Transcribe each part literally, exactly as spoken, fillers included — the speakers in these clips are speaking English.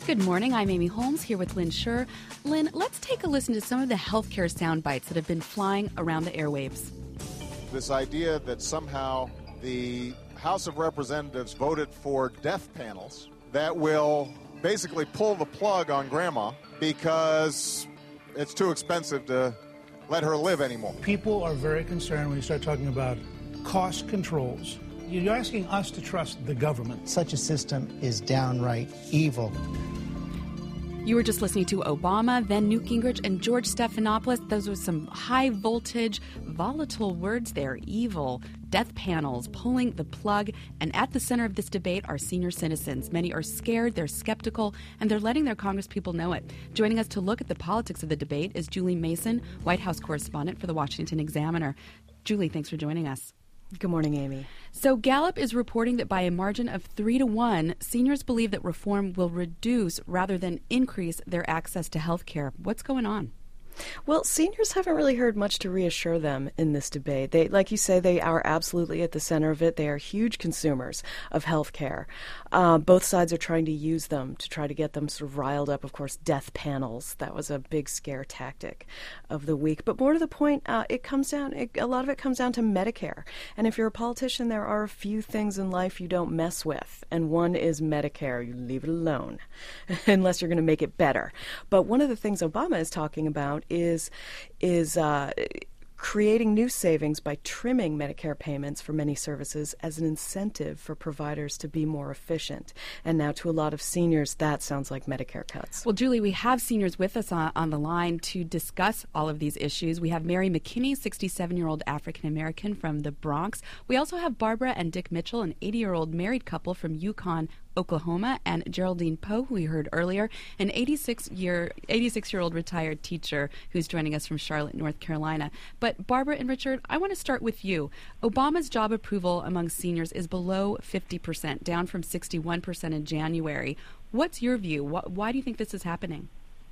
Good morning. I'm Amy Holmes here with Lynn Schur. Lynn, let's take a listen to some of the healthcare sound bites that have been flying around the airwaves. This idea that somehow the House of Representatives voted for death panels that will basically pull the plug on grandma because it's too expensive to let her live anymore. People are very concerned when you start talking about cost controls. You're asking us to trust the government. Such a system is downright evil. You were just listening to Obama, then Newt Gingrich, and George Stephanopoulos. Those were some high-voltage, volatile words there. Evil, death panels, pulling the plug. And at the center of this debate are senior citizens. Many are scared, they're skeptical, and they're letting their congresspeople know it. Joining us to look at the politics of the debate is Julie Mason, White House correspondent for the Washington Examiner. Julie, thanks for joining us. Good morning, Amy. So Gallup is reporting that by a margin of three to one, seniors believe that reform will reduce rather than increase their access to health care. What's going on? Well, seniors haven't really heard much to reassure them in this debate. They, like you say, they are absolutely at the center of it. They are huge consumers of health care. Uh, both sides are trying to use them to try to get them sort of riled up. Of course, death panels. That was a big scare tactic of the week. But more to the point, uh, it comes down, it, a lot of it comes down to Medicare. And if you're a politician, there are a few things in life you don't mess with. And one is Medicare. You leave it alone unless you're going to make it better. But one of the things Obama is talking about is is uh, creating new savings by trimming Medicare payments for many services as an incentive for providers to be more efficient. And now to a lot of seniors, that sounds like Medicare cuts. Well, Julie, we have seniors with us on, on the line to discuss all of these issues. We have Mary McKinney, sixty-seven-year-old African-American from the Bronx. We also have Barbara and Dick Mitchell, an eighty-year-old married couple from Yukon, Oklahoma, and Geraldine Poe, who we heard earlier, an eighty-six-year, eighty-six-year-old retired teacher who's joining us from Charlotte, North Carolina. But Barbara and Richard, I want to start with you. Obama's job approval among seniors is below fifty percent, down from sixty-one percent in January. What's your view? Why do you think this is happening?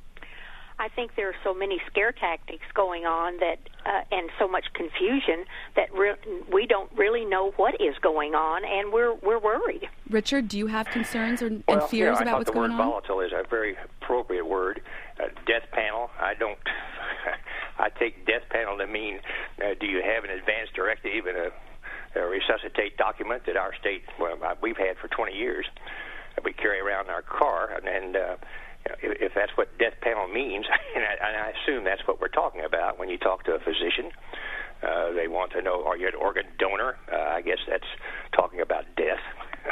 I think there are so many scare tactics going on that, uh, and so much confusion that re- we don't really know what is going on, and we're we're worried. Richard, do you have concerns or and well, fears yeah, about what's going on? The word volatile is a very appropriate word. Uh, death panel. I don't. I take death panel to mean, uh, do you have an advance directive and a, a resuscitate document that our state, well, we've had for twenty years, that we carry around in our car, and. and uh, If that's what death panel means, and I, and I assume that's what we're talking about when you talk to a physician, uh, they want to know, are you an organ donor? Uh, I guess that's talking about death.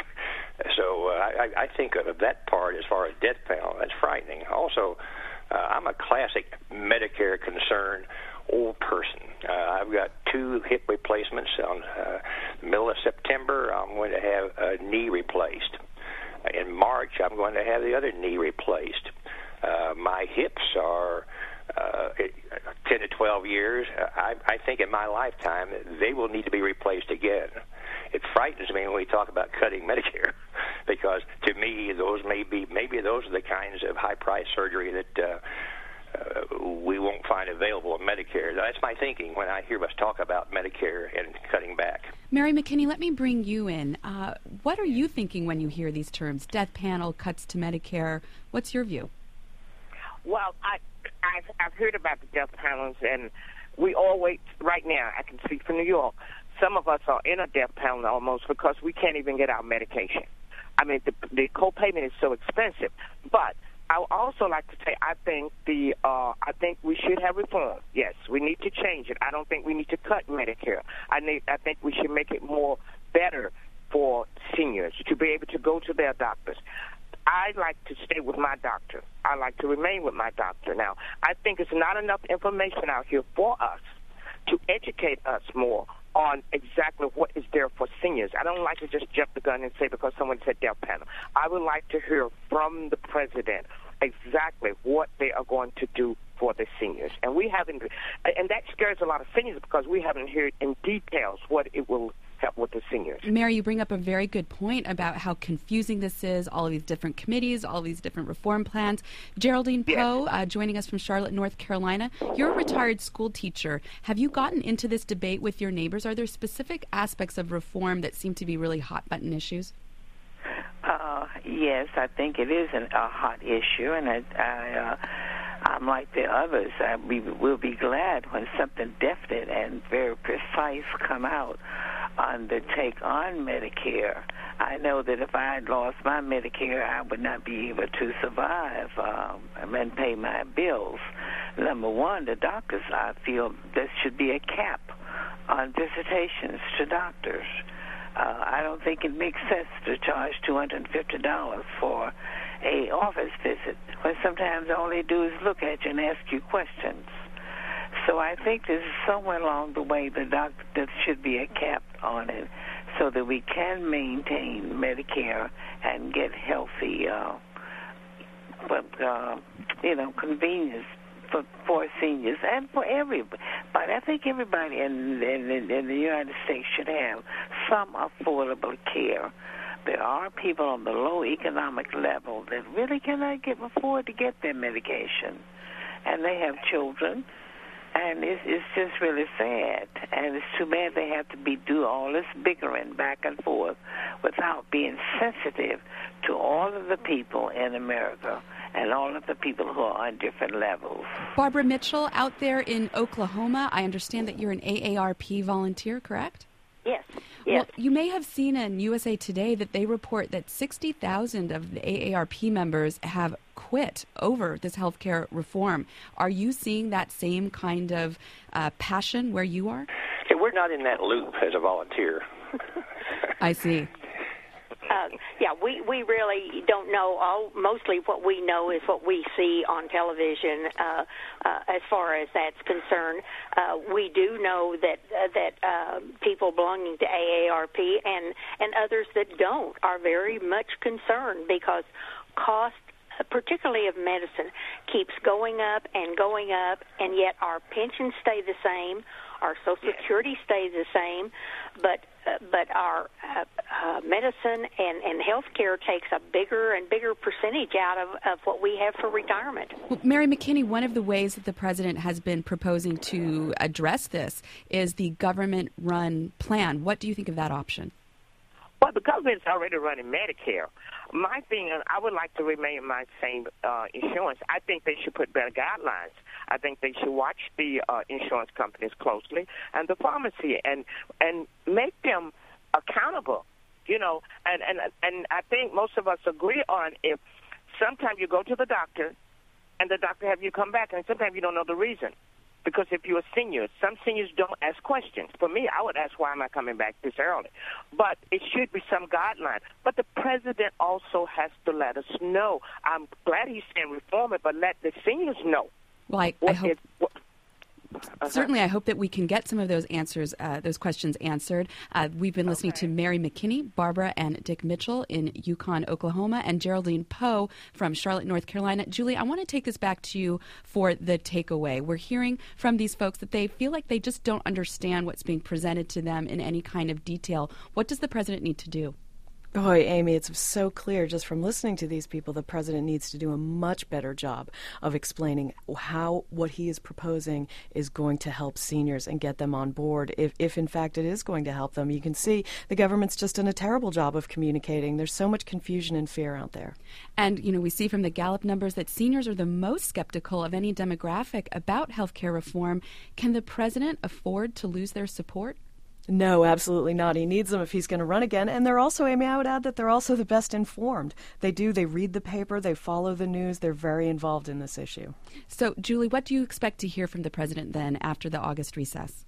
so uh, I, I think of that part as far as death panel. That's frightening. Also, uh, I'm a classic Medicare concerned old person. Uh, I've got two hip replacements. On uh, the middle of September, I'm going to have a knee replaced. In March, I'm going to have the other knee replaced. Uh, my hips are uh, ten to twelve years. I, I think in my lifetime they will need to be replaced again. It frightens me when we talk about cutting Medicare, because to me those may be maybe those are the kinds of high-priced surgery that uh, uh, we won't find available in Medicare. That's my thinking when I hear us talk about Medicare and cutting back. Mary McKinney, let me bring you in. Uh, what are you thinking when you hear these terms, death panel, cuts to Medicare? What's your view? Well, I, I've, I've heard about the death panels, and we all wait right now. I can speak for New York. Some of us are in a death panel almost because we can't even get our medication. I mean, the, the co-payment is so expensive. But I would also like to say I think the uh, I think we should have reform. Yes, we need to change it. I don't think we need to cut Medicare. I need I think we should make it more better for seniors to be able to go to their doctors. I like to stay with my doctor. I like to remain with my doctor. Now, I think it's not enough information out here for us to educate us more on exactly what is there for seniors. I don't like to just jump the gun and say because someone said death panel. I would like to hear from the president exactly what they are going to do for the seniors. And we haven't, and that scares a lot of seniors because we haven't heard in details what it will help with the seniors. Mary, you bring up a very good point about how confusing this is, all of these different committees, all these different reform plans. Geraldine Poe, yes. uh, joining us from Charlotte, North Carolina. You're a retired school teacher. Have you gotten into this debate with your neighbors? Are there specific aspects of reform that seem to be really hot-button issues? Uh, yes. yes, I think it is an, a hot issue, and I, I, uh, I'm like the others. I, we will be glad when something definite and very precise come out on the take on Medicare. I know that if I had lost my Medicare, I would not be able to survive um, and pay my bills. Number one, the doctors, I feel there should be a cap on visitations to doctors. Uh, I don't think it makes sense to charge two hundred fifty dollars for a office visit when sometimes all they do is look at you and ask you questions. So I think this is somewhere along the way the doc- there should be a cap on it so that we can maintain Medicare and get healthy, uh, but, uh, you know, convenience for, for seniors and for everybody. But I think everybody in, in, in the United States should have some affordable care. There are people on the low economic level that really cannot get afford to get their medication, and they have children, and it's, it's just really sad. And it's too bad they have to be do all this bickering back and forth without being sensitive to all of the people in America and all of the people who are on different levels. Barbara Mitchell, out there in Oklahoma, I understand that you're an A A R P volunteer, correct? Yes. Well, you may have seen in U S A Today that they report that sixty thousand of the A A R P members have quit over this healthcare reform. Are you seeing that same kind of uh, passion where you are? Hey, we're not in that loop as a volunteer. I see. Uh, yeah, we, we really don't know. All mostly what we know is what we see on television. Uh, uh, as far as that's concerned, uh, we do know that uh, that uh, people belonging to A A R P and and others that don't are very much concerned because cost, particularly of medicine, keeps going up and going up, and yet our pensions stay the same, our Social Security stays the same, but uh, but our uh, uh, medicine and, and health care takes a bigger and bigger percentage out of, of what we have for retirement. Well, Mary McKinney, one of the ways that the president has been proposing to address this is the government-run plan. What do you think of that option? Well, the government's already running Medicare. My thing, I would like to remain my same uh, insurance. I think they should put better guidelines. I think they should watch the uh, insurance companies closely and the pharmacy and and make them accountable. You know, and and and I think most of us agree on if sometimes you go to the doctor and the doctor have you come back and sometimes you don't know the reason. Because if you're a senior, some seniors don't ask questions. For me, I would ask, why am I coming back this early? But it should be some guideline. But the president also has to let us know. I'm glad he's saying reform it, but let the seniors know. Well, I, I hope... Is, what, Uh-huh. Certainly, I hope that we can get some of those answers, uh, those questions answered. Uh, we've been listening okay. to Mary McKinney, Barbara and Dick Mitchell in Yukon, Oklahoma, and Geraldine Poe from Charlotte, North Carolina. Julie, I want to take this back to you for the takeaway. We're hearing from these folks that they feel like they just don't understand what's being presented to them in any kind of detail. What does the president need to do? Boy, Amy, it's so clear just from listening to these people, the president needs to do a much better job of explaining how what he is proposing is going to help seniors and get them on board. If, if in fact, it is going to help them, you can see the government's just done a terrible job of communicating. There's so much confusion and fear out there. And, you know, we see from the Gallup numbers that seniors are the most skeptical of any demographic about health care reform. Can the president afford to lose their support? No, absolutely not. He needs them if he's going to run again. And they're also, Amy, I would add that they're also the best informed. They do. They read the paper. They follow the news. They're very involved in this issue. So, Julie, what do you expect to hear from the president then after the August recess?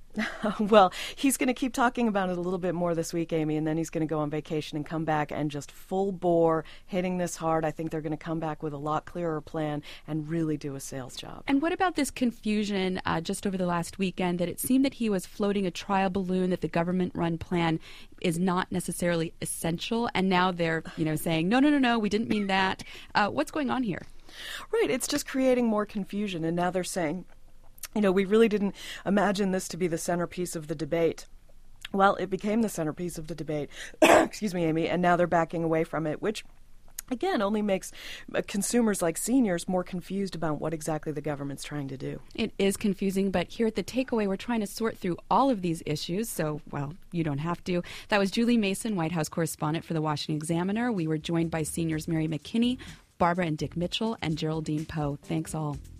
Well, he's going to keep talking about it a little bit more this week, Amy, and then he's going to go on vacation and come back and just full bore, hitting this hard. I think they're going to come back with a lot clearer plan and really do a sales job. And what about this confusion uh, just over the last weekend that it seemed that he was floating a trial balloon that the government-run plan is not necessarily essential, and now they're, you know, saying, no, no, no, no, we didn't mean that. Uh, what's going on here? Right, it's just creating more confusion, and now they're saying, you know, we really didn't imagine this to be the centerpiece of the debate. Well, it became the centerpiece of the debate, excuse me, Amy, and now they're backing away from it, which again, only makes uh, consumers like seniors more confused about what exactly the government's trying to do. It is confusing, but here at The Takeaway, we're trying to sort through all of these issues, so, well, you don't have to. That was Julie Mason, White House correspondent for the Washington Examiner. We were joined by seniors Mary McKinney, Barbara and Dick Mitchell, and Geraldine Poe. Thanks all.